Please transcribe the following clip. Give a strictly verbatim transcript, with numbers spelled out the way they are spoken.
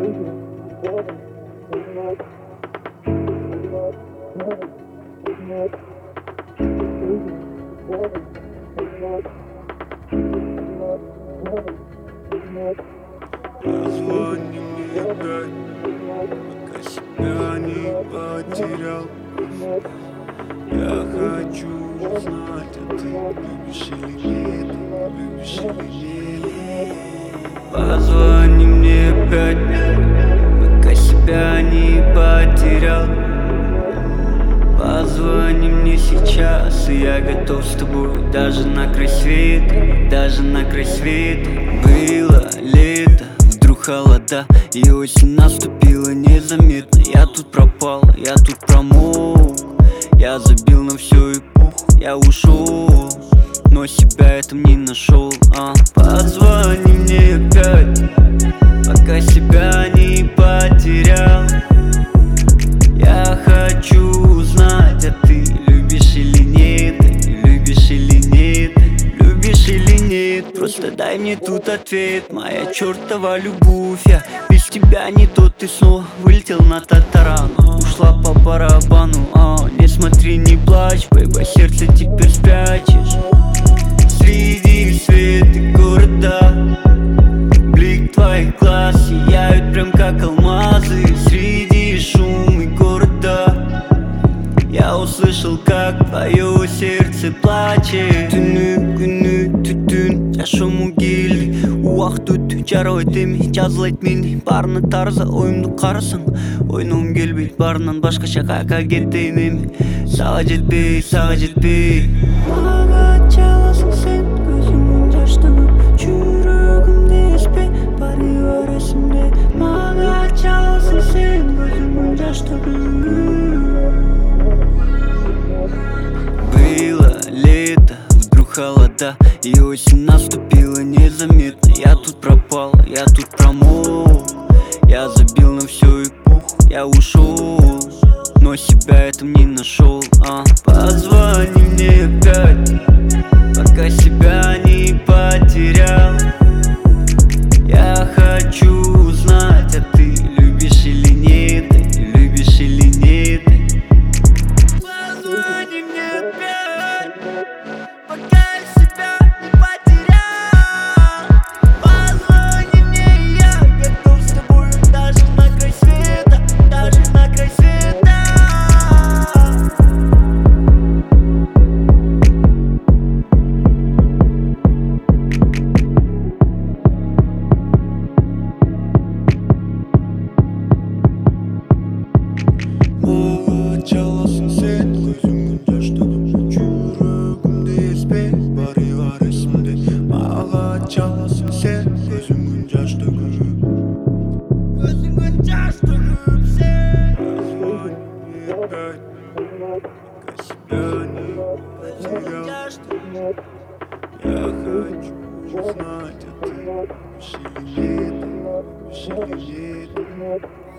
Позвони мне опять, пока себя не потерял. Я хочу узнать, а ты любишь или нет, любишь или нет. Позвони мне опять, пока себя не потерял. Позвони мне сейчас, и я готов с тобой даже на край света, даже на край света. Было лето, вдруг холода, и осень наступила незаметно. Я тут пропал, я тут промок, я забил на всю эпоху, я ушел, но себя этом не нашел. а. Позвони мне опять, пока себя не потерял. Я хочу узнать, а ты любишь или нет, любишь или нет, любишь или нет. Просто дай мне тут ответ, моя чертова любовь. Я без тебя не тот, ты снова вылетел на татарану, ушла по барабану. а, Не смотри, не плачь, бэйба, сердце теперь спрячешь среди света города. Блик твоих глаз сияют прям как алмазы среди шума города. Я услышал, как твое сердце плачет. Түні күні түтін жашоому келді, уақыт өтті жарабайт эми жазылайт мени. Баарына тарза оюмду карасаң, ойногум келбейт баарынан башкача каяка кетейин эми. Сага жетпей, сага жетпей. Мага чаласың сен, көзүмдүн жаш төгүп, жүрөгүмдү эспе, баары бар эсимде. Мага чаласың сен, көзүмдүн жаш төгүп. Было лето, вдруг холода, и осень наступила незаметно. Я тут пропал, я тут промок, я забил на всю эпоху, я ушел, но себя этом не нашел. а. Позвони мне опять, пока себя не потерял. Я хочу узнать, а ты любишь или нет, любишь или нет. Позвони мне опять, пока себя не потерял. Позвони мне, я готов с тобой даже на край света, даже на край света. Мага чаласың сен, көзүмдүн жаш төгүп, жүрөгүмдү эспе, баары бар эсимде. Мага чаласың сен, көзүмдүн жаш төгүп, көзүңдүн жаш төгүп сен. Позвони мне опять, пока себя не потерял. Я хочу узнать, а ты любишь или нет, любишь или нет.